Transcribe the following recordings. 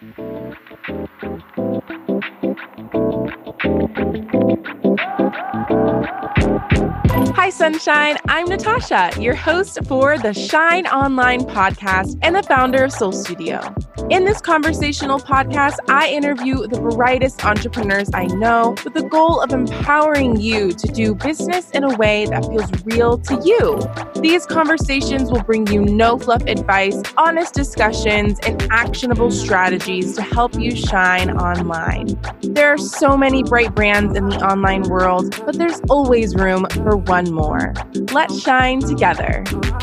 Hi, Sunshine. I'm Natasha, your host for the Shine Online podcast and the founder of Soul Studio. In this conversational podcast, I interview the brightest entrepreneurs I know with the goal of empowering you to do business in a way that feels real to you. These conversations will bring you no fluff advice, honest discussions, and actionable strategies to help you shine online. There are so many bright brands in the online world, but there's always room for one more. Let's shine together.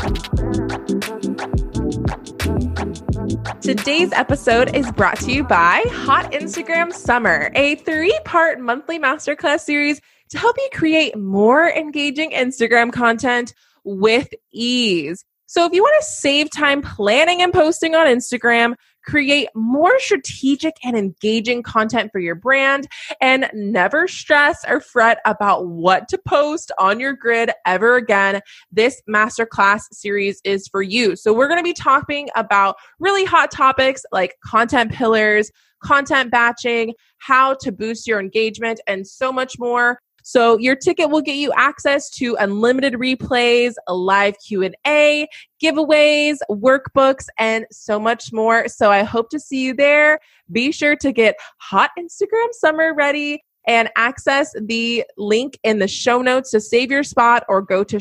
Today's episode is brought to you by Hot Instagram Summer, a 3-part monthly masterclass series to help you create more engaging Instagram content with ease. So if you want to save time planning and posting on Instagram, create more strategic and engaging content for your brand, and never stress or fret about what to post on your grid ever again, this masterclass series is for you. So we're going to be talking about really hot topics like content pillars, content batching, how to boost your engagement, and so much more. So your ticket will get you access to unlimited replays, a live Q&A, giveaways, workbooks, and so much more. So I hope to see you there. Be sure to get Hot Instagram Summer ready and access the link in the show notes to save your spot, or go to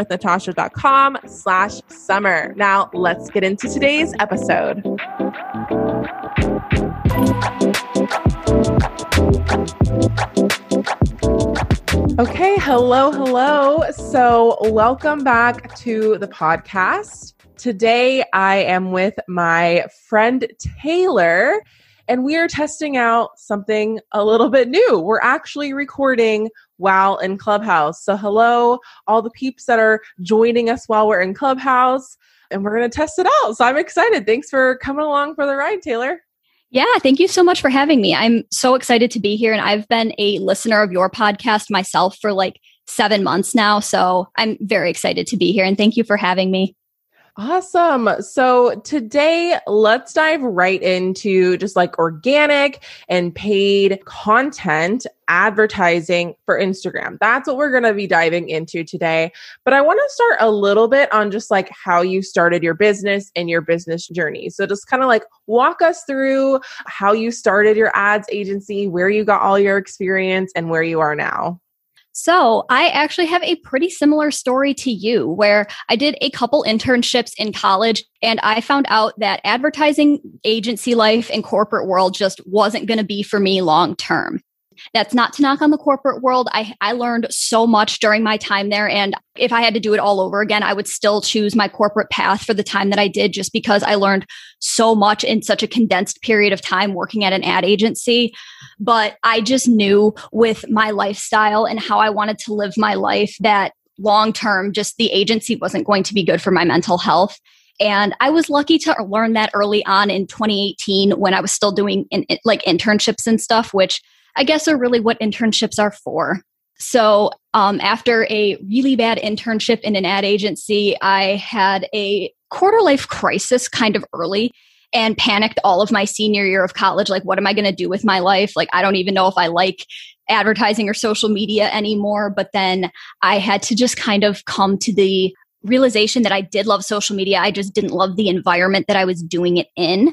shinewithnatasha.com/summer. Now let's get into today's episode. Okay, hello. So welcome back to the podcast. Today I am with my friend Taylor, and we are testing out something a little bit new. We're actually recording while in Clubhouse. So hello, all the peeps that are joining us while we're in Clubhouse, and we're going to test it out. So I'm excited. Thanks for coming along for the ride, Taylor. Yeah, thank you so much for having me. I'm so excited to be here. And I've been a listener of your podcast myself for like 7 months now. So I'm very excited to be here. And thank you for having me. Awesome. So today, let's dive right into just like organic and paid content advertising for Instagram. That's what we're going to be diving into today. But I want to start a little bit on just like how you started your business and your business journey. So just kind of like walk us through how you started your ads agency, where you got all your experience, and where you are now. So I actually have a pretty similar story to you, where I did a couple internships in college, and I found out that advertising agency life and corporate world just wasn't going to be for me long term. That's not to knock on the corporate world. I learned so much during my time there. And if I had to do it all over again, I would still choose my corporate path for the time that I did, just because I learned so much in such a condensed period of time working at an ad agency. But I just knew with my lifestyle and how I wanted to live my life that long term, just the agency wasn't going to be good for my mental health. And I was lucky to learn that early on in 2018 when I was still doing like internships and stuff, which I guess are really what internships are for. So after a really bad internship in an ad agency, I had a quarter life crisis kind of early and panicked all of my senior year of college. Like, what am I going to do with my life? Like, I don't even know if I like advertising or social media anymore. But then I had to just kind of come to the realization that I did love social media. I just didn't love the environment that I was doing it in.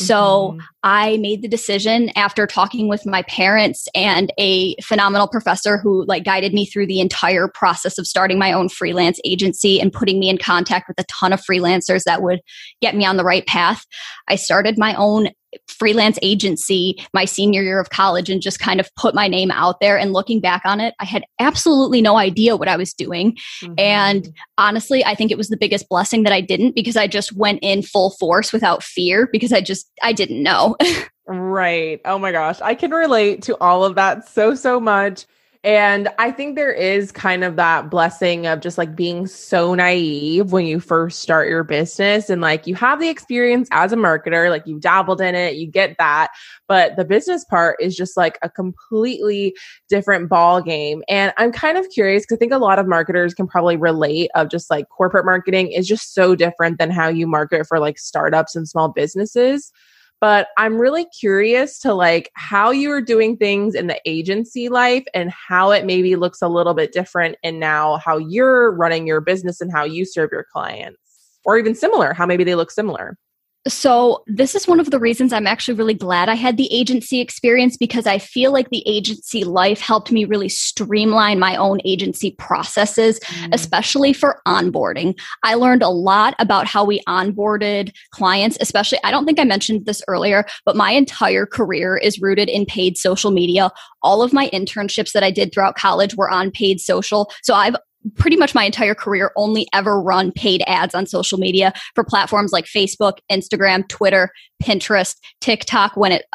So I made the decision after talking with my parents and a phenomenal professor who like guided me through the entire process of starting my own freelance agency and putting me in contact with a ton of freelancers that would get me on the right path. I started my own freelance agency my senior year of college and just kind of put my name out there. And looking back on it, I had absolutely no idea what I was doing. And honestly, I think it was the biggest blessing that I didn't, because I just went in full force without fear, because I didn't know. Right. Oh my gosh. I can relate to all of that so much. And I think there is kind of that blessing of just like being so naive when you first start your business, and like you have the experience as a marketer, like you dabbled in it, you get that, but the business part is just like a completely different ball game. And I'm kind of curious because I think a lot of marketers can probably relate of just like corporate marketing is just so different than how you market for like startups and small businesses. but I'm really curious to like how you were doing things in the agency life and how it maybe looks a little bit different and now how you're running your business and how you serve your clients, or even similar, how maybe they look similar. So this is one of the reasons I'm actually really glad I had the agency experience, because I feel like the agency life helped me really streamline my own agency processes, especially for onboarding. I learned a lot about how we onboarded clients, especially, I don't think I mentioned this earlier, but my entire career is rooted in paid social media. All of my internships that I did throughout college were on paid social. So I've pretty much my entire career only ever run paid ads on social media for platforms like Facebook, Instagram, Twitter, Pinterest, TikTok.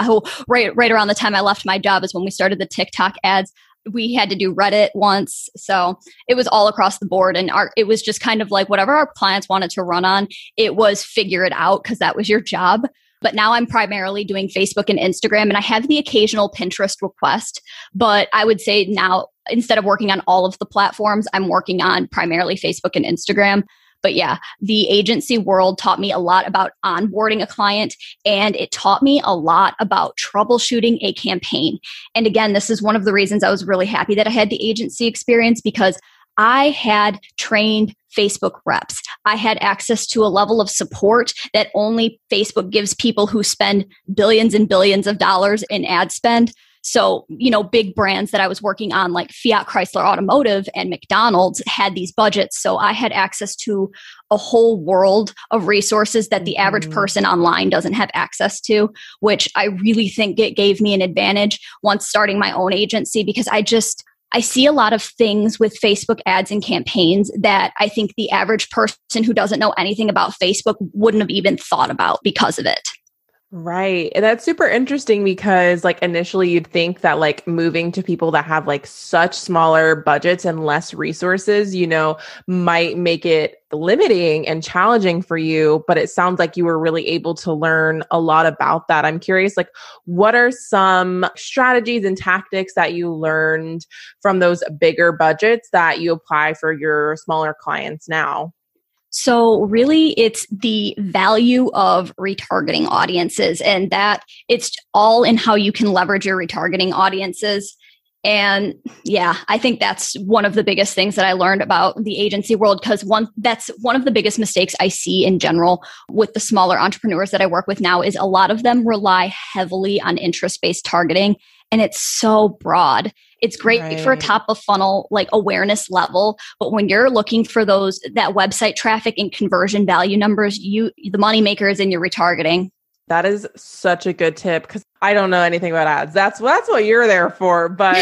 Right around the time I left my job is when we started the TikTok ads. We had to do Reddit once. So it was all across the board. And it was just kind of like whatever our clients wanted to run on, it was figure it out because that was your job. But now I'm primarily doing Facebook and Instagram, and I have the occasional Pinterest request. But I would say now, instead of working on all of the platforms, I'm working on primarily Facebook and Instagram. But yeah, the agency world taught me a lot about onboarding a client, and it taught me a lot about troubleshooting a campaign. And again, this is one of the reasons I was really happy that I had the agency experience, because I had trained Facebook reps. I had access to a level of support that only Facebook gives people who spend billions and billions of dollars in ad spend. So, big brands that I was working on like Fiat Chrysler Automotive and McDonald's had these budgets. So I had access to a whole world of resources that the average person online doesn't have access to, which I really think it gave me an advantage once starting my own agency, because I see a lot of things with Facebook ads and campaigns that I think the average person who doesn't know anything about Facebook wouldn't have even thought about because of it. Right. And that's super interesting because like initially you'd think that like moving to people that have like such smaller budgets and less resources, might make it limiting and challenging for you, but it sounds like you were really able to learn a lot about that. I'm curious, like, what are some strategies and tactics that you learned from those bigger budgets that you apply for your smaller clients now? So really, it's the value of retargeting audiences, and that it's all in how you can leverage your retargeting audiences. And yeah, I think that's one of the biggest things that I learned about the agency world, because that's one of the biggest mistakes I see in general with the smaller entrepreneurs that I work with now is a lot of them rely heavily on interest-based targeting, and it's so broad. It's great for a top of funnel, like awareness level. But when you're looking for that website traffic and conversion value numbers, the moneymaker is in your retargeting. That is such a good tip because I don't know anything about ads. That's what you're there for. But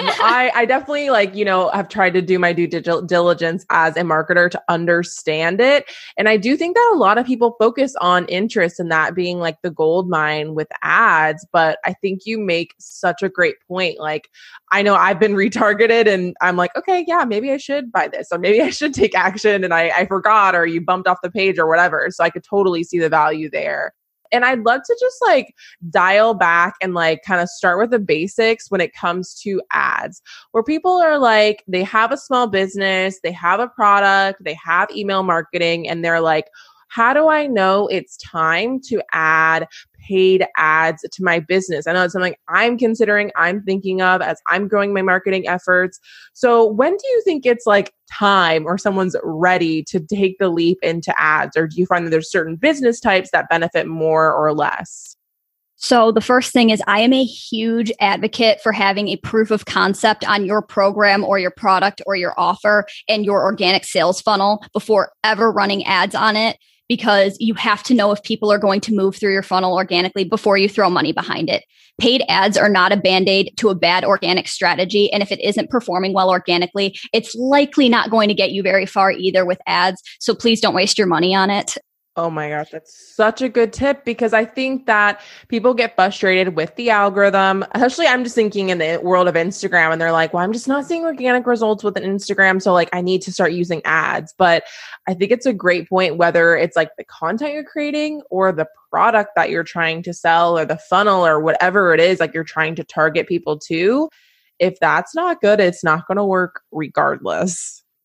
I definitely have tried to do my due diligence as a marketer to understand it. And I do think that a lot of people focus on interest and that being like the gold mine with ads. But I think you make such a great point. Like, I know I've been retargeted and I'm like, okay, yeah, maybe I should buy this or maybe I should take action and I forgot or you bumped off the page or whatever. So I could totally see the value there. And I'd love to just like dial back and like kind of start with the basics when it comes to ads, where people are like, they have a small business, they have a product, they have email marketing, and they're like, how do I know it's time to add paid ads to my business? I know it's something I'm thinking of as I'm growing my marketing efforts. So when do you think it's like time or someone's ready to take the leap into ads? Or do you find that there's certain business types that benefit more or less? So the first thing is I am a huge advocate for having a proof of concept on your program or your product or your offer and your organic sales funnel before ever running ads on it, because you have to know if people are going to move through your funnel organically before you throw money behind it. Paid ads are not a band-aid to a bad organic strategy. And if it isn't performing well organically, it's likely not going to get you very far either with ads. So please don't waste your money on it. Oh my gosh, that's such a good tip because I think that people get frustrated with the algorithm. Especially I'm just thinking in the world of Instagram and they're like, well, I'm just not seeing organic results with an Instagram. So like I need to start using ads. But I think it's a great point, whether it's like the content you're creating or the product that you're trying to sell or the funnel or whatever it is, like you're trying to target people to. If that's not good, it's not going to work regardless.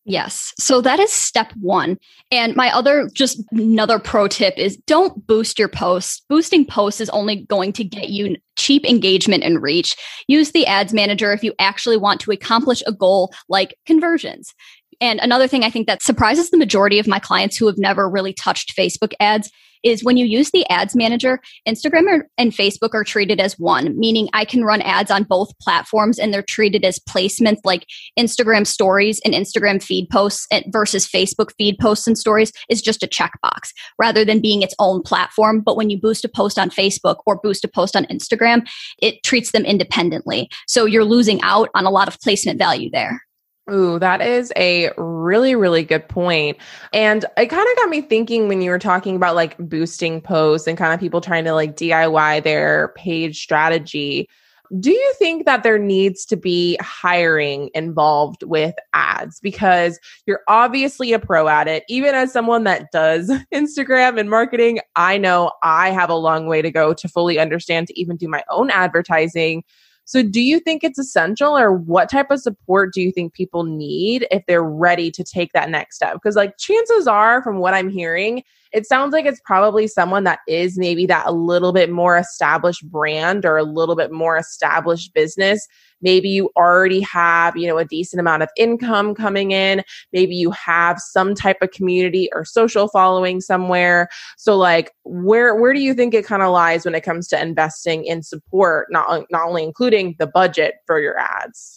Yes. So that is step one. And my other, just another pro tip is don't boost your posts. Boosting posts is only going to get you cheap engagement and reach. Use the ads manager if you actually want to accomplish a goal like conversions. And another thing I think that surprises the majority of my clients who have never really touched Facebook ads is when you use the ads manager, Instagram and Facebook are treated as one, meaning I can run ads on both platforms and they're treated as placements like Instagram stories and Instagram feed posts versus Facebook feed posts and stories is just a checkbox rather than being its own platform. But when you boost a post on Facebook or boost a post on Instagram, it treats them independently. So you're losing out on a lot of placement value there. Ooh, that is a really, really good point. And it kind of got me thinking when you were talking about like boosting posts and kind of people trying to like DIY their page strategy. Do you think that there needs to be hiring involved with ads? Because you're obviously a pro at it. Even as someone that does Instagram and marketing, I know I have a long way to go to fully understand to even do my own advertising. So do you think it's essential, or what type of support do you think people need if they're ready to take that next step? Because like chances are, from what I'm hearing, it sounds like it's probably someone that is maybe that a little bit more established brand or a little bit more established business. Maybe you already have, a decent amount of income coming in. Maybe you have some type of community or social following somewhere. So like, where do you think it kind of lies when it comes to investing in support, not only including the budget for your ads?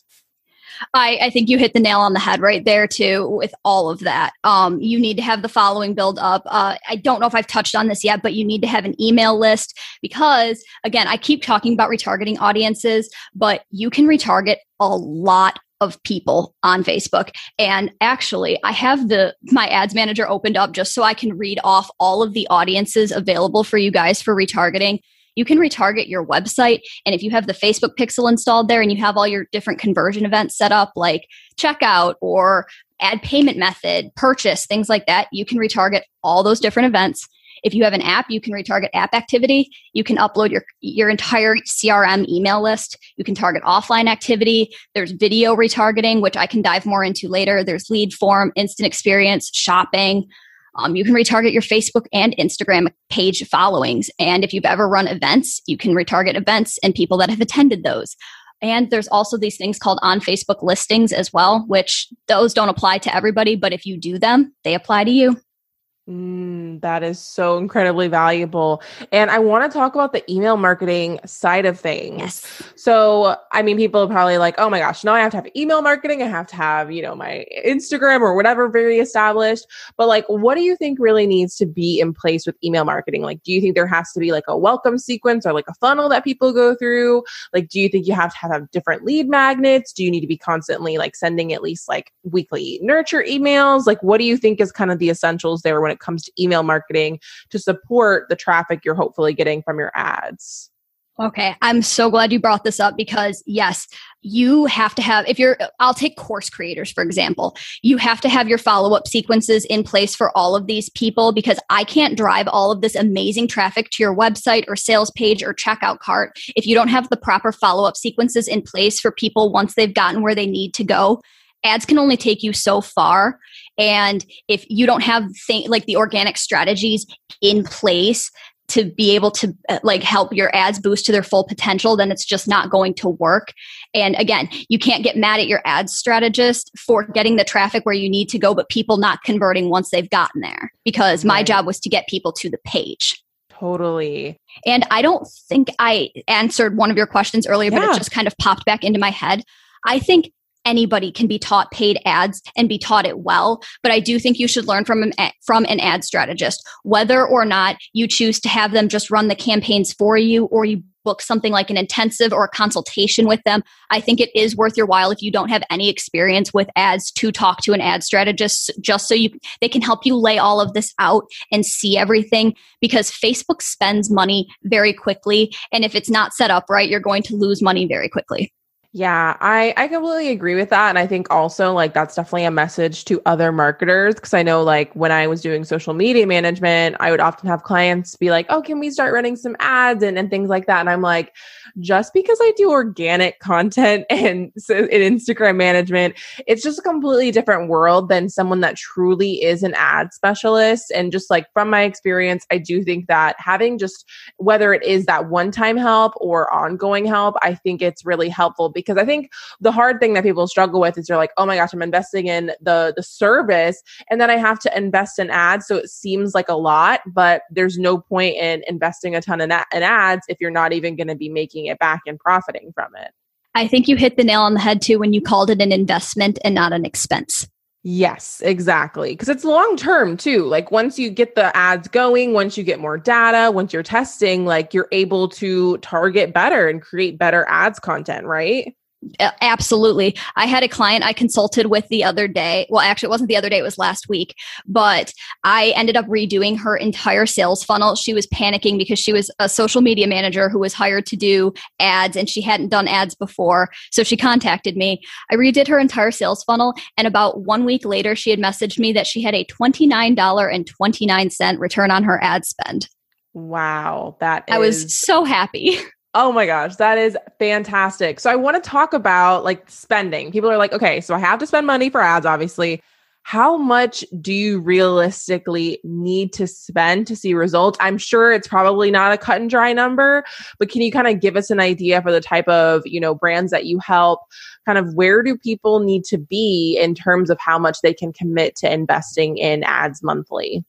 I think you hit the nail on the head right there too with all of that. You need to have the following build up. I don't know if I've touched on this yet, but you need to have an email list because again, I keep talking about retargeting audiences, but you can retarget a lot of people on Facebook. And actually, I have my ads manager opened up just so I can read off all of the audiences available for you guys for retargeting. You can retarget your website. And if you have the Facebook pixel installed there and you have all your different conversion events set up, like checkout or add payment method, purchase, things like that, you can retarget all those different events. If you have an app, you can retarget app activity. You can upload your entire CRM email list. You can target offline activity. There's video retargeting, which I can dive more into later. There's lead form, instant experience, shopping. You can retarget your Facebook and Instagram page followings. And if you've ever run events, you can retarget events and people that have attended those. And there's also these things called on Facebook listings as well, which those don't apply to everybody, but if you do them, they apply to you. That is so incredibly valuable. And I want to talk about the email marketing side of things. Yes. So, I mean, people are probably like, oh my gosh, now I have to have email marketing. I have to have, my Instagram or whatever very established. But like, what do you think really needs to be in place with email marketing? Like, do you think there has to be like a welcome sequence or like a funnel that people go through? Like, do you think you have to have different lead magnets? Do you need to be constantly like sending at least like weekly nurture emails? Like, what do you think is kind of the essentials there when it comes to email marketing to support the traffic you're hopefully getting from your ads? Okay. I'm so glad you brought this up because yes, you have to have, I'll take course creators, for example, you have to have your follow-up sequences in place for all of these people because I can't drive all of this amazing traffic to your website or sales page or checkout cart if you don't have the proper follow-up sequences in place for people once they've gotten where they need to go. Ads can only take you so far. And if you don't have like the organic strategies in place to be able to like help your ads boost to their full potential, then it's just not going to work. And again, you can't get mad at your ads strategist for getting the traffic where you need to go, but people not converting once they've gotten there because my job was to get people to the page. Totally. And I don't think I answered one of your questions earlier, but it just kind of popped back into my head. I think anybody can be taught paid ads and be taught it well, but I do think you should learn from an ad strategist, whether or not you choose to have them just run the campaigns for you or you book something like an intensive or a consultation with them. I think it is worth your while if you don't have any experience with ads to talk to an ad strategist just so they can help you lay all of this out and see everything because Facebook spends money very quickly. And if it's not set up right, you're going to lose money very quickly. Yeah, I completely agree with that. And I think also like that's definitely a message to other marketers. Cause I know like when I was doing social media management, I would often have clients be like, oh, can we start running some ads and things like that? And I'm like, just because I do organic content and in Instagram management, it's just a completely different world than someone that truly is an ad specialist. And just like from my experience, I do think that having just whether it is that one-time help or ongoing help, I think it's really helpful because I think the hard thing that people struggle with is they're like, oh my gosh, I'm investing in the service and then I have to invest in ads. So it seems like a lot, but there's no point in investing a ton in ads if you're not even going to be making it back and profiting from it. I think you hit the nail on the head too when you called it an investment and not an expense. Yes, exactly. Because it's long term too. Like once you get the ads going, once you get more data, once you're testing, like you're able to target better and create better ads content, right? Absolutely. I had a client I consulted with the other day. Well, actually, it wasn't the other day, it was last week, but I ended up redoing her entire sales funnel. She was panicking because she was a social media manager who was hired to do ads and she hadn't done ads before. So she contacted me. I redid her entire sales funnel. And about 1 week later, she had messaged me that she had a $29.29 return on her ad spend. Wow. I was so happy. Oh my gosh, that is fantastic. So I want to talk about like spending. People are like, okay, so I have to spend money for ads, obviously. How much do you realistically need to spend to see results? I'm sure it's probably not a cut and dry number, but can you kind of give us an idea for the type of, brands that you help? Kind of where do people need to be in terms of how much they can commit to investing in ads monthly?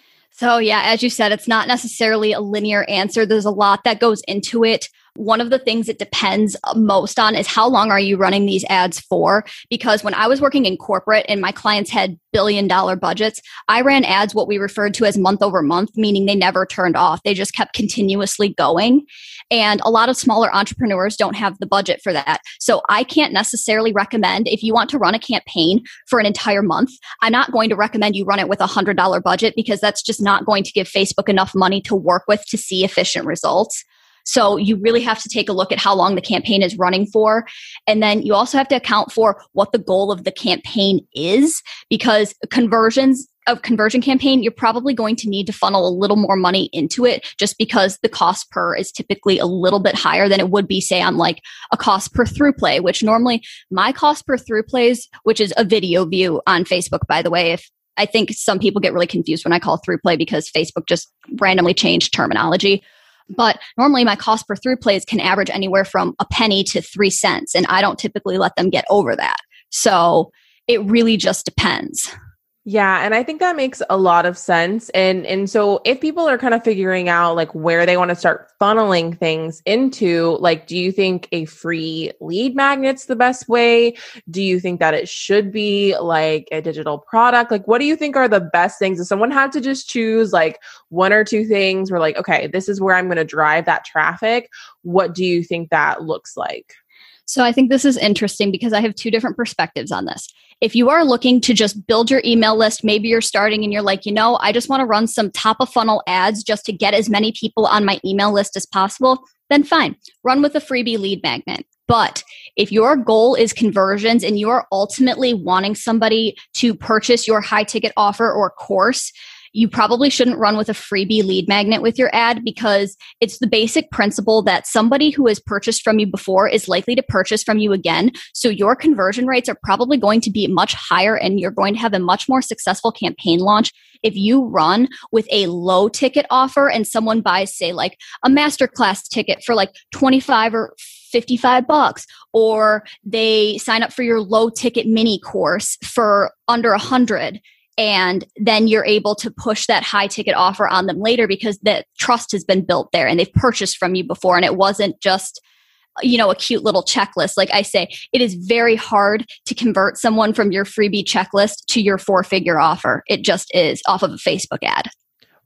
So yeah, as you said, it's not necessarily a linear answer. There's a lot that goes into it. One of the things it depends most on is how long are you running these ads for? Because when I was working in corporate and my clients had billion-dollar budgets, I ran ads what we referred to as month over month, meaning they never turned off. They just kept continuously going. And a lot of smaller entrepreneurs don't have the budget for that. So I can't necessarily recommend if you want to run a campaign for an entire month, I'm not going to recommend you run it with $100 budget because that's just not going to give Facebook enough money to work with to see efficient results. So you really have to take a look at how long the campaign is running for. And then you also have to account for what the goal of the campaign is, because conversion campaign, you're probably going to need to funnel a little more money into it just because the cost per is typically a little bit higher than it would be, say, on like a cost per through play, which normally my cost per through plays, which is a video view on Facebook, by the way, I think some people get really confused when I call through play because Facebook just randomly changed terminology. But normally my cost per through plays can average anywhere from a penny to 3 cents. And I don't typically let them get over that. So it really just depends. Yeah. And I think that makes a lot of sense. And so if people are kind of figuring out like where they want to start funneling things into, like, do you think a free lead magnet's the best way? Do you think that it should be like a digital product? Like, what do you think are the best things? If someone had to just choose like one or two things, we're like, okay, this is where I'm going to drive that traffic. What do you think that looks like? So I think this is interesting because I have two different perspectives on this. If you are looking to just build your email list, maybe you're starting and you're like, I just want to run some top of funnel ads just to get as many people on my email list as possible, then fine, run with a freebie lead magnet. But if your goal is conversions and you're ultimately wanting somebody to purchase your high ticket offer or course, you probably shouldn't run with a freebie lead magnet with your ad because it's the basic principle that somebody who has purchased from you before is likely to purchase from you again. So your conversion rates are probably going to be much higher and you're going to have a much more successful campaign launch if you run with a low ticket offer and someone buys, say, like a masterclass ticket for like 25 or $55, or they sign up for your low ticket mini course for under 100. And then you're able to push that high ticket offer on them later because the trust has been built there and they've purchased from you before. And it wasn't just, a cute little checklist. Like I say, it is very hard to convert someone from your freebie checklist to your 4-figure offer. It just is off of a Facebook ad.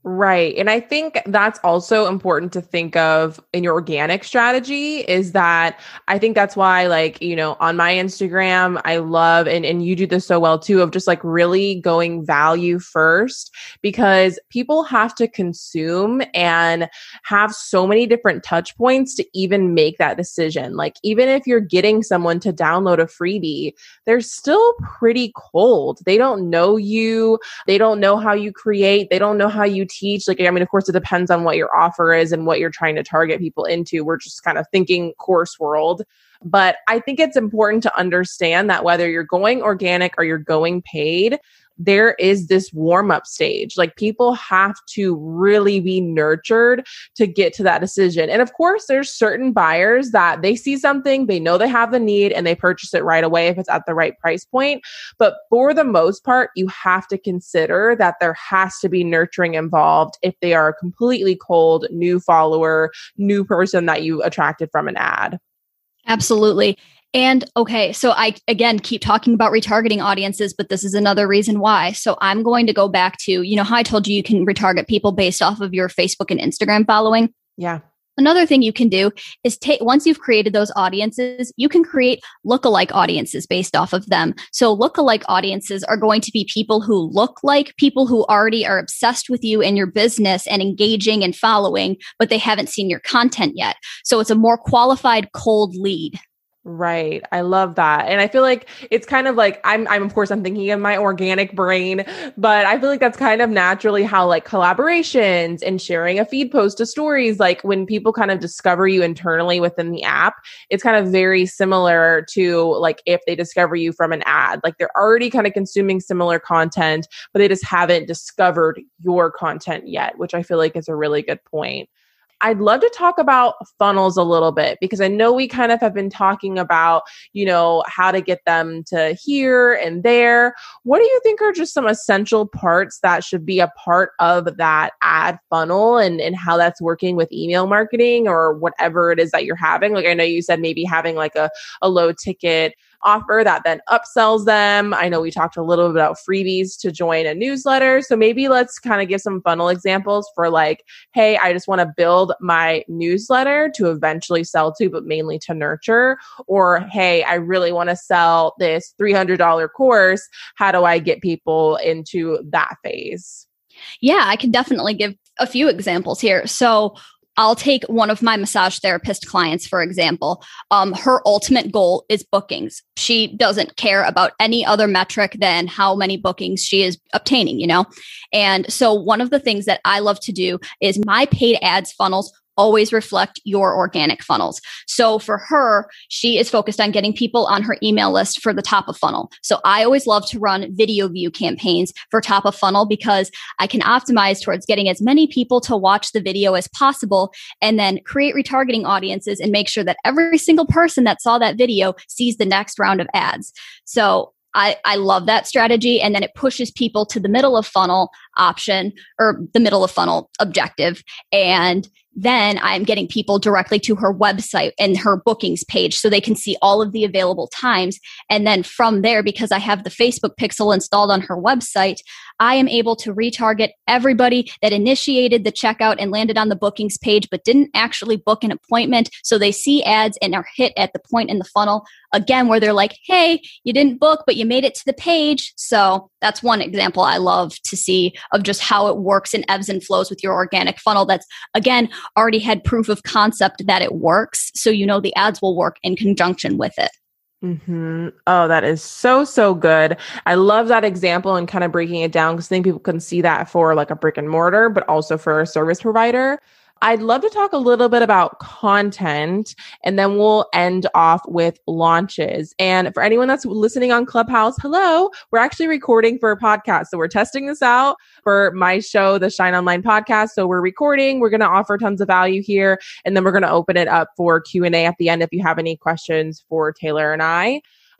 Right. And I think that's also important to think of in your organic strategy is that I think that's why, like, on my Instagram, I love, and you do this so well too, of just like really going value first, because people have to consume and have so many different touch points to even make that decision. Like, even if you're getting someone to download a freebie, they're still pretty cold. They don't know you. They don't know how you create. They don't know how you teach. Like, I mean, of course, it depends on what your offer is and what you're trying to target people into. We're just kind of thinking course world. But I think it's important to understand that whether you're going organic or you're going paid, there is this warm up stage. Like, people have to really be nurtured to get to that decision. And of course, there's certain buyers that they see something, they know they have the need, and they purchase it right away if it's at the right price point. But for the most part, you have to consider that there has to be nurturing involved if they are a completely cold, new follower, new person that you attracted from an ad. Absolutely. And okay, so I, again, keep talking about retargeting audiences, but this is another reason why. So I'm going to go back to, how I told you can retarget people based off of your Facebook and Instagram following. Yeah. Another thing you can do is once you've created those audiences, you can create lookalike audiences based off of them. So lookalike audiences are going to be people who look like people who already are obsessed with you and your business and engaging and following, but they haven't seen your content yet. So it's a more qualified cold lead. Right. I love that. And I feel like it's kind of like, I'm of course, I'm thinking in my organic brain, but I feel like that's kind of naturally how like collaborations and sharing a feed post to stories, like when people kind of discover you internally within the app, it's kind of very similar to like if they discover you from an ad, like they're already kind of consuming similar content, but they just haven't discovered your content yet, which I feel like is a really good point. I'd love to talk about funnels a little bit because I know we kind of have been talking about, how to get them to here and there. What do you think are just some essential parts that should be a part of that ad funnel and how that's working with email marketing or whatever it is that you're having? Like, I know you said maybe having like a low ticket offer that then upsells them. I know we talked a little bit about freebies to join a newsletter. So maybe let's kind of give some funnel examples for like, hey, I just want to build my newsletter to eventually sell to, but mainly to nurture. Or, hey, I really want to sell this $300 course. How do I get people into that phase? Yeah, I can definitely give a few examples here. So I'll take one of my massage therapist clients, for example. Her ultimate goal is bookings. She doesn't care about any other metric than how many bookings she is obtaining, And so one of the things that I love to do is my paid ads funnels always reflect your organic funnels. So for her, she is focused on getting people on her email list for the top of funnel. So I always love to run video view campaigns for top of funnel because I can optimize towards getting as many people to watch the video as possible and then create retargeting audiences and make sure that every single person that saw that video sees the next round of ads. So I love that strategy. And then it pushes people to the middle of funnel option or the middle of funnel objective. And then I'm getting people directly to her website and her bookings page so they can see all of the available times. And then from there, because I have the Facebook pixel installed on her website, I am able to retarget everybody that initiated the checkout and landed on the bookings page, but didn't actually book an appointment. So they see ads and are hit at the point in the funnel again, where they're like, hey, you didn't book, but you made it to the page. So that's one example I love to see of just how it works and ebbs and flows with your organic funnel. That's, again, already had proof of concept that it works. So the ads will work in conjunction with it. Mm-hmm. Oh, that is so, so good. I love that example and kind of breaking it down because I think people can see that for like a brick and mortar, but also for a service provider. I'd love to talk a little bit about content and then we'll end off with launches. And for anyone that's listening on Clubhouse, hello, we're actually recording for a podcast. So we're testing this out for my show, the Shine Online podcast. So we're recording, we're going to offer tons of value here. And then we're going to open it up for Q&A at the end if you have any questions for Taylor and I.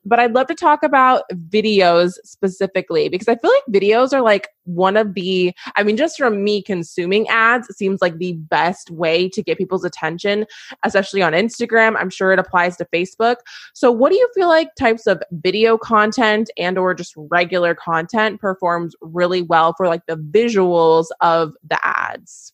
but I'd love to talk about videos specifically because I feel like videos are like one of the, I mean, just from me consuming ads, it seems like the best way to get people's attention, especially on Instagram. I'm sure it applies to Facebook. So what do you feel like types of video content and or just regular content performs really well for like the visuals of the ads?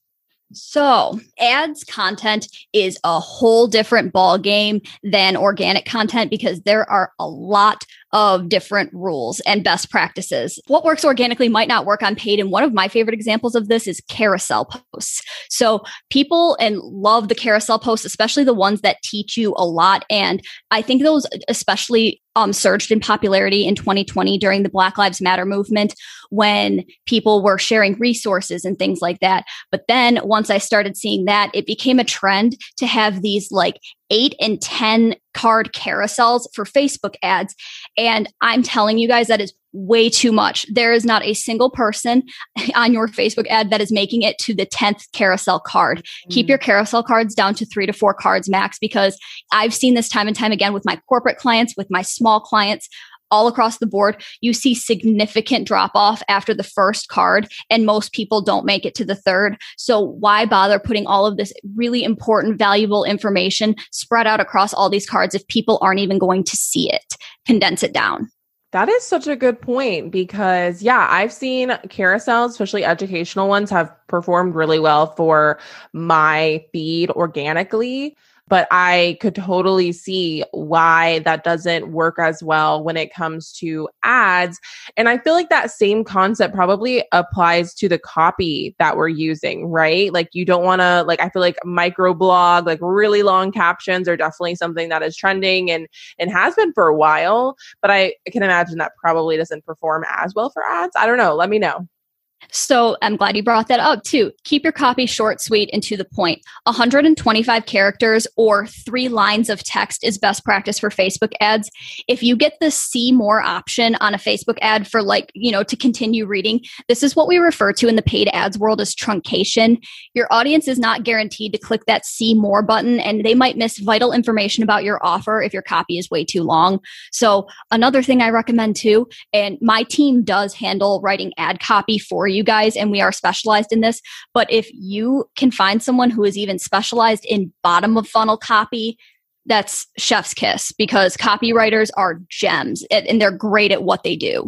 So ads content is a whole different ball game than organic content because there are a lot of different rules and best practices. What works organically might not work on paid. And one of my favorite examples of this is carousel posts. So people love the carousel posts, especially the ones that teach you a lot. And I think those especially surged in popularity in 2020 during the Black Lives Matter movement when people were sharing resources and things like that. But then once I started seeing that, it became a trend to have these like 8 and 10 card carousels for Facebook ads. And I'm telling you guys, that is way too much. There is not a single person on your Facebook ad that is making it to the 10th carousel card. Keep your carousel cards down to 3 to 4 cards max, because I've seen this time and time again with my corporate clients, with my small clients. All across the board, you see significant drop off after the first card, and most people don't make it to the third. So why bother putting all of this really important, valuable information spread out across all these cards if people aren't even going to see it? Condense it down. That is such a good point because, yeah, I've seen carousels, especially educational ones, have performed really well for my feed organically. But I could totally see why that doesn't work as well when it comes to ads. And I feel like that same concept probably applies to the copy that we're using, right? Like you don't want to, like, I feel like microblog, like really long captions are definitely something that is trending and has been for a while. But I can imagine that probably doesn't perform as well for ads. I don't know. Let me know. So I'm glad you brought that up too. Keep your copy short, sweet, and to the point. 125 characters or 3 lines of text is best practice for Facebook ads. If you get the see more option on a Facebook ad for to continue reading, this is what we refer to in the paid ads world as truncation. Your audience is not guaranteed to click that see more button, and they might miss vital information about your offer if your copy is way too long. So another thing I recommend too, and my team does handle writing ad copy for you guys, and we are specialized in this. But if you can find someone who is even specialized in bottom of funnel copy, that's chef's kiss, because copywriters are gems and they're great at what they do.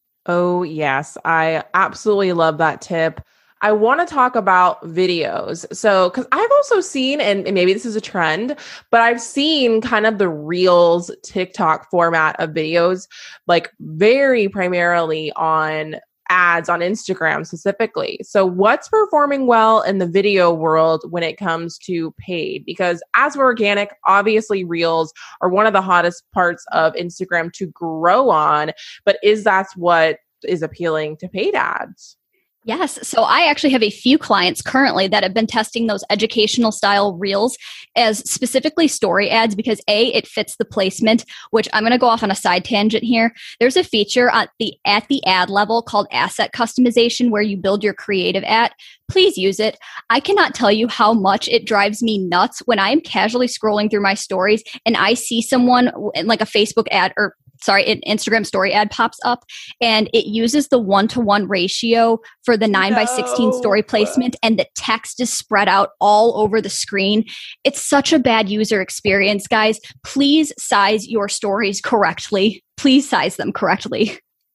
Oh, yes. I absolutely love that tip. I want to talk about videos. So, because I've also seen, and maybe this is a trend, but I've seen kind of the Reels TikTok format of videos, like very primarily on ads on Instagram specifically. So what's performing well in the video world when it comes to paid? Because as we're organic, obviously Reels are one of the hottest parts of Instagram to grow on, but is that what is appealing to paid ads? Yes. So I actually have a few clients currently that have been testing those educational style reels as specifically story ads because it fits the placement, which I'm going to go off on a side tangent here. There's a feature at the ad level called asset customization where you build your creative at. Please use it. I cannot tell you how much it drives me nuts when I'm casually scrolling through my stories and I see someone like a Facebook ad or an Instagram story ad pops up and it uses the 1-to-1 ratio for the 9:16 story placement and the text is spread out all over the screen. It's such a bad user experience, guys. Please size your stories correctly. Please size them correctly.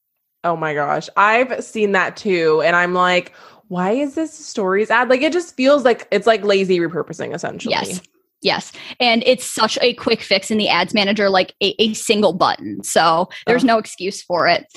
Oh my gosh. I've seen that too. And I'm like, why is this stories ad? Like, it just feels like it's like lazy repurposing essentially. Yes. And it's such a quick fix in the ads manager, like a single button. So there's no excuse for it.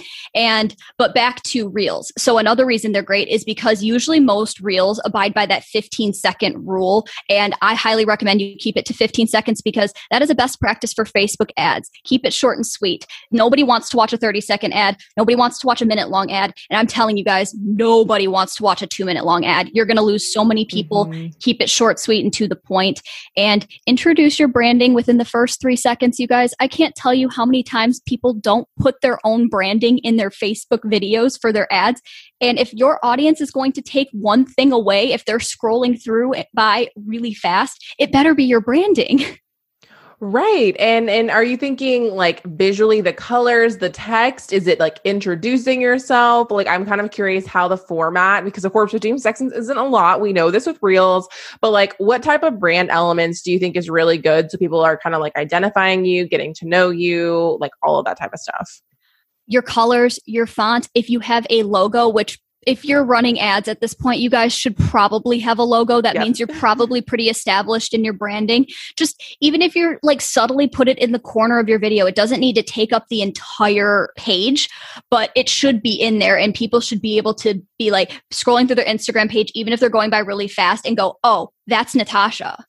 But back to Reels. So another reason they're great is because usually most Reels abide by that 15-second rule. And I highly recommend you keep it to 15 seconds because that is a best practice for Facebook ads. Keep it short and sweet. Nobody wants to watch a 30-second ad. Nobody wants to watch a minute-long ad. And I'm telling you guys, nobody wants to watch a 2-minute-long ad. You're going to lose so many people. Mm-hmm. Keep it short, sweet, and to the point. And introduce your branding within the first 3 seconds, you guys. I can't tell you how many times people don't put their own branding in their Facebook videos for their ads. And if your audience is going to take one thing away, if they're scrolling through it by really fast, it better be your branding. Right. And are you thinking like visually the colors, the text? Is it like introducing yourself? Like I'm kind of curious how the format, because of course 15 seconds isn't a lot. We know this with Reels, but like what type of brand elements do you think is really good so people are kind of like identifying you, getting to know you, like all of that type of stuff? Your colors, your font, if you have a logo, which if you're running ads at this point, you guys should probably have a logo. That means you're probably pretty established in your branding. Just even if you're like subtly put it in the corner of your video, it doesn't need to take up the entire page, but it should be in there and people should be able to be like scrolling through their Instagram page, even if they're going by really fast and go, oh, that's Natasha.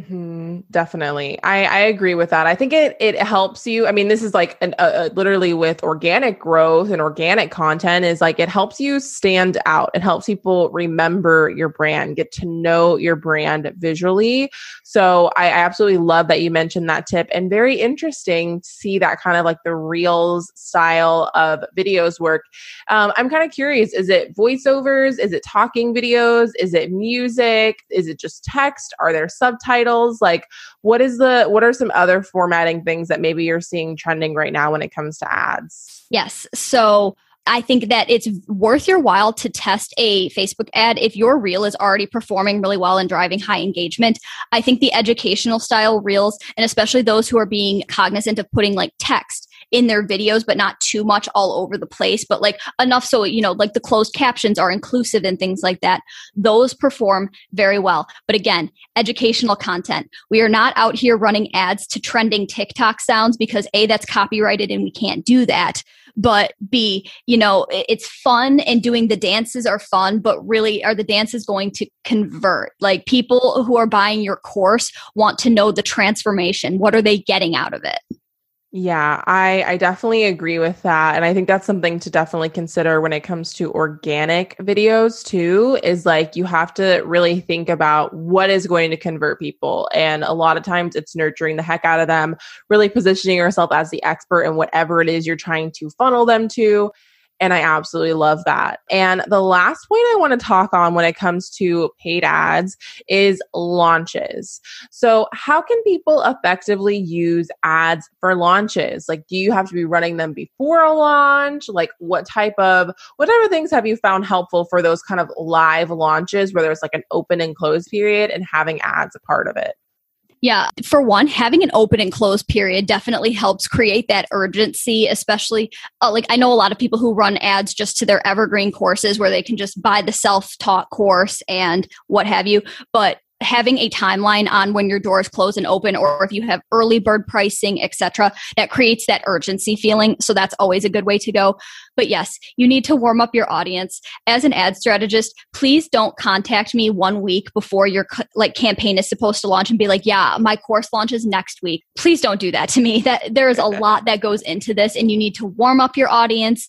Definitely. I agree with that. I think it helps you. I mean, this is like literally with organic growth and organic content is like, it helps you stand out. It helps people remember your brand, get to know your brand visually. So I absolutely love that you mentioned that tip, and very interesting to see that kind of like the Reels style of videos work. I'm kind of curious, is it voiceovers? Is it talking videos? Is it music? Is it just text? Are there subtitles? Like what are some other formatting things that maybe you're seeing trending right now when it comes to ads? Yes. So I think that it's worth your while to test a Facebook ad if your reel is already performing really well and driving high engagement. I think the educational style reels, and especially those who are being cognizant of putting like text in their videos, but not too much all over the place, but like enough so, like the closed captions are inclusive and things like that. Those perform very well. But again, educational content. We are not out here running ads to trending TikTok sounds because A, that's copyrighted and we can't do that. But B, it's fun and doing the dances are fun, but really are the dances going to convert? Like people who are buying your course want to know the transformation. What are they getting out of it? Yeah, I definitely agree with that. And I think that's something to definitely consider when it comes to organic videos too, is like you have to really think about what is going to convert people. And a lot of times it's nurturing the heck out of them, really positioning yourself as the expert in whatever it is you're trying to funnel them to. And I absolutely love that. And the last point I want to talk on when it comes to paid ads is launches. So how can people effectively use ads for launches? Like, do you have to be running them before a launch? Like whatever things have you found helpful for those kind of live launches where there's like an open and close period and having ads a part of it? Yeah. For one, having an open and close period definitely helps create that urgency, especially like I know a lot of people who run ads just to their evergreen courses where they can just buy the self-taught course and what have you. But having a timeline on when your doors close and open, or if you have early bird pricing, etc., that creates that urgency feeling. So that's always a good way to go. But yes, you need to warm up your audience. As an ad strategist, please don't contact me 1 week before your campaign is supposed to launch and be like, yeah, my course launches next week. Please don't do that to me. That there is a lot that goes into this, and you need to warm up your audience.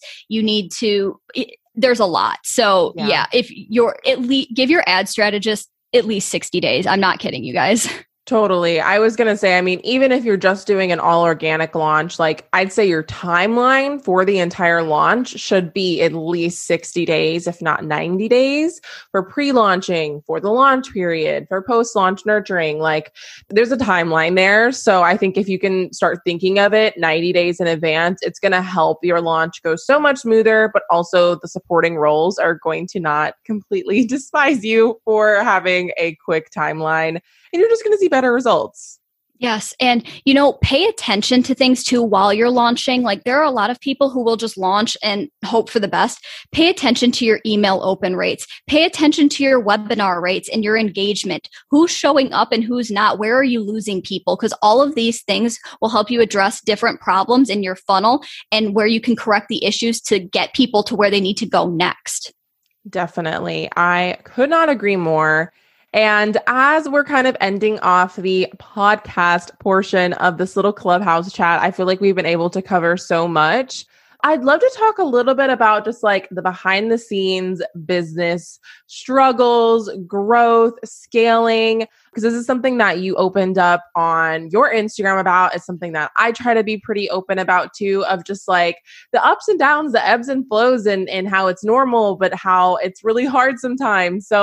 There's a lot. So yeah if you're give your ad strategist at least 60 days. I'm not kidding you guys. Totally. I was going to say, I mean, even if you're just doing an all organic launch, like I'd say your timeline for the entire launch should be at least 60 days, if not 90 days for pre-launching, for the launch period, for post-launch nurturing. Like there's a timeline there. So I think if you can start thinking of it 90 days in advance, it's going to help your launch go so much smoother, but also the supporting roles are going to not completely despise you for having a quick timeline. And you're just going to see better results. Yes. And, pay attention to things too while you're launching. Like there are a lot of people who will just launch and hope for the best. Pay attention to your email open rates. Pay attention to your webinar rates and your engagement. Who's showing up and who's not? Where are you losing people? Because all of these things will help you address different problems in your funnel and where you can correct the issues to get people to where they need to go next. Definitely. I could not agree more. And as we're kind of ending off the podcast portion of this little Clubhouse chat, I feel like we've been able to cover so much. I'd love to talk a little bit about just like the behind the scenes business struggles, growth, scaling, because this is something that you opened up on your Instagram about. It's something that I try to be pretty open about too, of just like the ups and downs, the ebbs and flows and how it's normal, but how it's really hard sometimes. So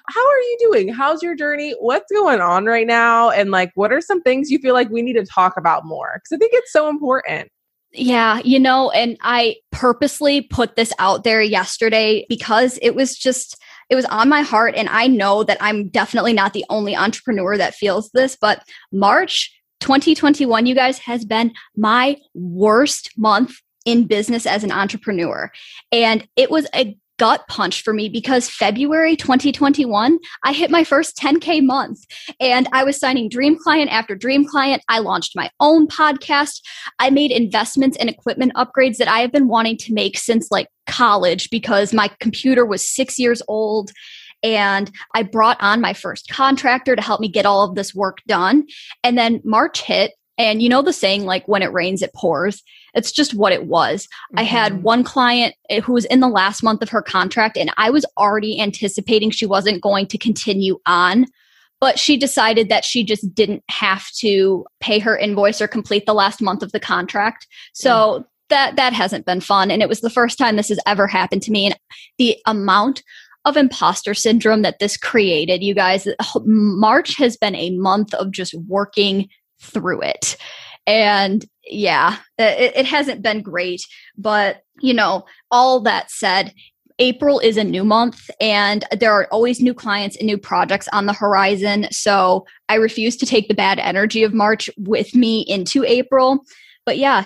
how are you doing? How's your journey? What's going on right now? And like, what are some things you feel like we need to talk about more? Because I think it's so important. Yeah, and I purposely put this out there yesterday because it was on my heart. And I know that I'm definitely not the only entrepreneur that feels this, but March 2021, you guys, has been my worst month in business as an entrepreneur. And it was a gut punch for me because February 2021, I hit my first 10K month and I was signing dream client after dream client. I launched my own podcast. I made investments and equipment upgrades that I have been wanting to make since like college because my computer was 6 years old. And I brought on my first contractor to help me get all of this work done. And then March hit. And you know the saying, like, when it rains, it pours. It's just what it was. Mm-hmm. I had one client who was in the last month of her contract, and I was already anticipating she wasn't going to continue on. But she decided that she just didn't have to pay her invoice or complete the last month of the contract. So that hasn't been fun. And it was the first time this has ever happened to me. And the amount of imposter syndrome that this created, you guys, March has been a month of just working through it. And yeah, it hasn't been great. But, all that said, April is a new month and there are always new clients and new projects on the horizon. So I refuse to take the bad energy of March with me into April. But yeah,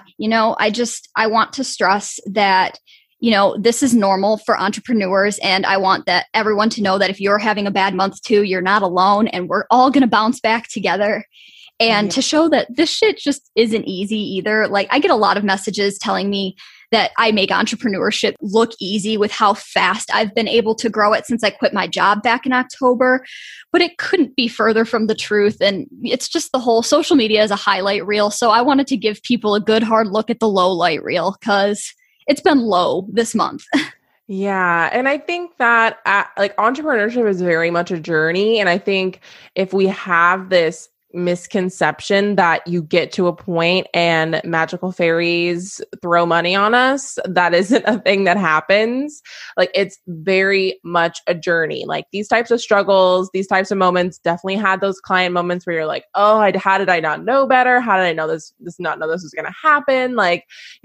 I want to stress that this is normal for entrepreneurs. And I want that everyone to know that if you're having a bad month too, you're not alone and we're all going to bounce back together. And to show that this shit just isn't easy either. Like, I get a lot of messages telling me that I make entrepreneurship look easy with how fast I've been able to grow it since I quit my job back in October. But it couldn't be further from the truth. And it's just the whole social media is a highlight reel. So I wanted to give people a good hard look at the low light reel because it's been low this month. Yeah. And I think that entrepreneurship is very much a journey. And I think if we have this misconception that you get to a point and magical fairies throw money on us, that isn't a thing that happens. Like, it's very much a journey. Like, these types of struggles, these types of moments, definitely had those client moments where you're like, oh, how did I not know better? How did I know this was going to happen? Like,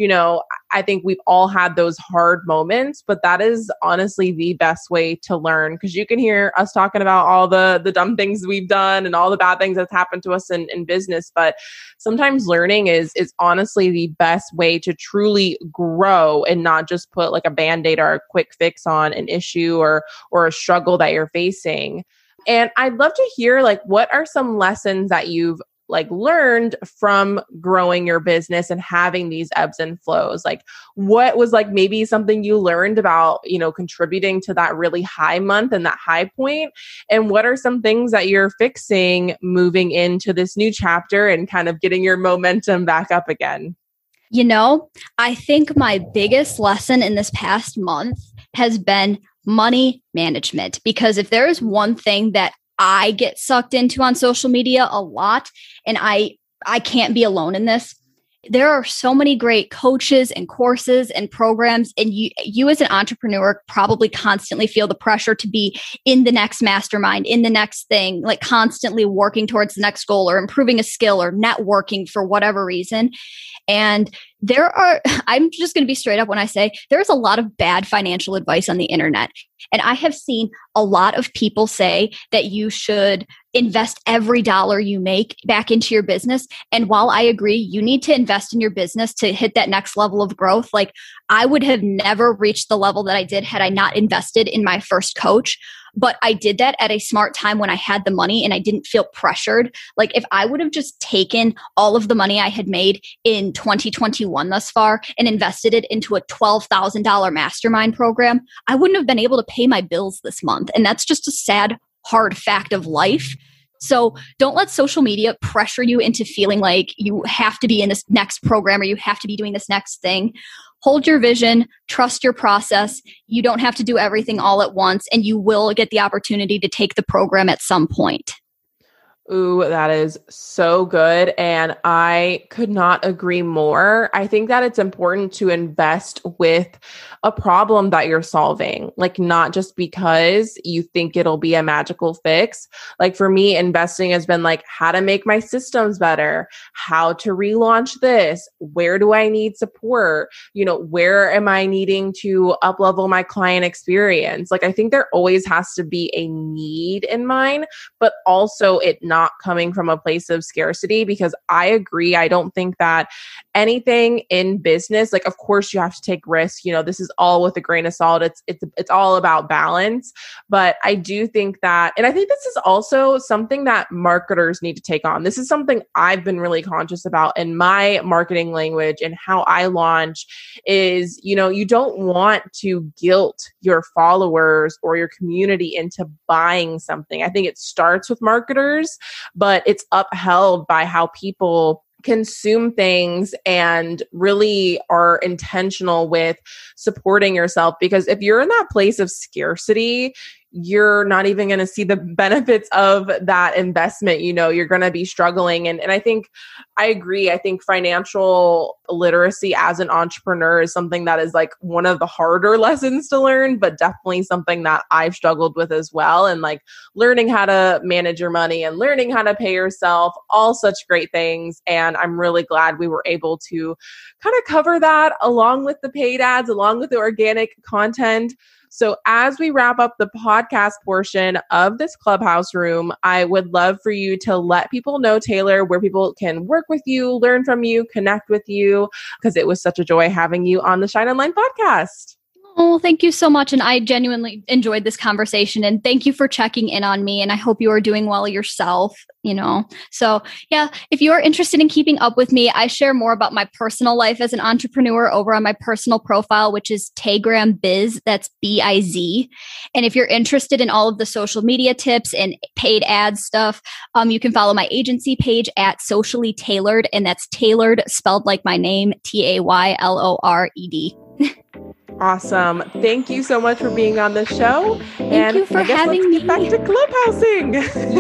I think we've all had those hard moments, but that is honestly the best way to learn, because you can hear us talking about all the dumb things we've done and all the bad things that's happened to us in business. But sometimes learning is honestly the best way to truly grow and not just put like a Band-Aid or a quick fix on an issue or a struggle that you're facing. And I'd love to hear, like, what are some lessons that you've learned from growing your business and having these ebbs and flows? Like, what was maybe something you learned about, contributing to that really high month and that high point? And what are some things that you're fixing moving into this new chapter and kind of getting your momentum back up again? I think my biggest lesson in this past month has been money management, because if there is one thing that I get sucked into on social media a lot, and I can't be alone in this. There are so many great coaches and courses and programs, and you as an entrepreneur probably constantly feel the pressure to be in the next mastermind, in the next thing, like constantly working towards the next goal or improving a skill or networking for whatever reason. And I'm just going to be straight up when I say there's a lot of bad financial advice on the internet. And I have seen a lot of people say that you should invest every dollar you make back into your business. And while I agree, you need to invest in your business to hit that next level of growth. Like, I would have never reached the level that I did had I not invested in my first coach. But I did that at a smart time when I had the money and I didn't feel pressured. Like, if I would have just taken all of the money I had made in 2021 thus far and invested it into a $12,000 mastermind program, I wouldn't have been able to pay my bills this month. And that's just a sad, hard fact of life. So don't let social media pressure you into feeling like you have to be in this next program or you have to be doing this next thing. Hold your vision, trust your process. You don't have to do everything all at once, and you will get the opportunity to take the program at some point. Ooh, that is so good. And I could not agree more. I think that it's important to invest with a problem that you're solving, like not just because you think it'll be a magical fix. Like for me, investing has been like how to make my systems better, how to relaunch this, where do I need support? Where am I needing to up-level my client experience? Like I think there always has to be a need in mind, but also it not coming from a place of scarcity, because I agree. I don't think that anything in business, like of course you have to take risks, this is all with a grain of salt. It's all about balance. But I do think that, and I think this is also something that marketers need to take on. This is something I've been really conscious about in my marketing language and how I launch is, you don't want to guilt your followers or your community into buying something. I think it starts with marketers, but it's upheld by how people consume things and really are intentional with supporting yourself. Because if you're in that place of scarcity, you're not even going to see the benefits of that investment. You're going to be struggling. And I think I agree. I think financial literacy as an entrepreneur is something that is like one of the harder lessons to learn, but definitely something that I've struggled with as well. And like learning how to manage your money and learning how to pay yourself, all such great things. And I'm really glad we were able to kind of cover that along with the paid ads, along with the organic content. So as we wrap up the podcast portion of this Clubhouse room, I would love for you to let people know, Taylor, where people can work with you, learn from you, connect with you, because it was such a joy having you on the Shine Online podcast. Oh, thank you so much. And I genuinely enjoyed this conversation. And thank you for checking in on me. And I hope you are doing well yourself, So yeah, if you are interested in keeping up with me, I share more about my personal life as an entrepreneur over on my personal profile, which is Taygram Biz. That's B-I-Z. And if you're interested in all of the social media tips and paid ad stuff, you can follow my agency page at Socially Taylored. And that's tailored spelled like my name, Taylord. Awesome. Thank you so much for being on the show. Thank you for having me. Get back to clubhousing.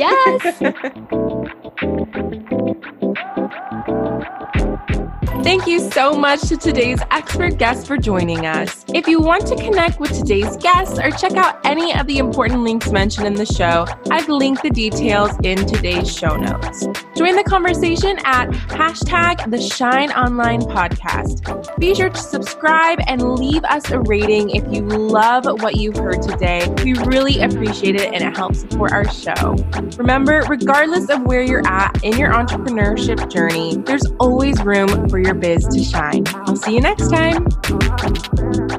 Yes. Thank you so much to today's expert guest for joining us. If you want to connect with today's guests or check out any of the important links mentioned in the show, I've linked the details in today's show notes. Join the conversation at #the Shine Online Podcast. Be sure to subscribe and leave us a rating if you love what you've heard today. We really appreciate it and it helps support our show. Remember, regardless of where you're at in your entrepreneurship journey, there's always room for your biz to shine. I'll see you next time.